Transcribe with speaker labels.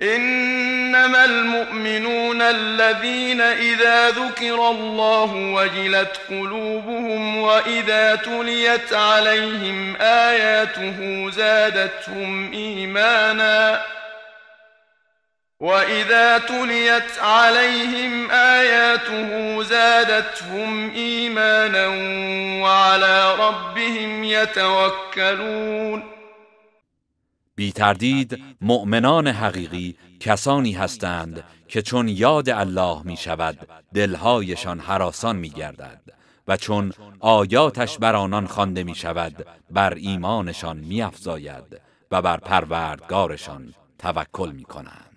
Speaker 1: إنما المؤمنون الذين إذا ذكر الله وجلت قلوبهم وإذا تليت عليهم آياته زادتهم إيمانا وعلى ربهم يتوكلون.
Speaker 2: بی تردید مؤمنان حقیقی کسانی هستند که چون یاد الله می شود دلهایشان هراسان می گردد و چون آیاتش بر آنان خوانده می شود بر ایمانشان می افزاید و بر پروردگارشان توکل می کنند.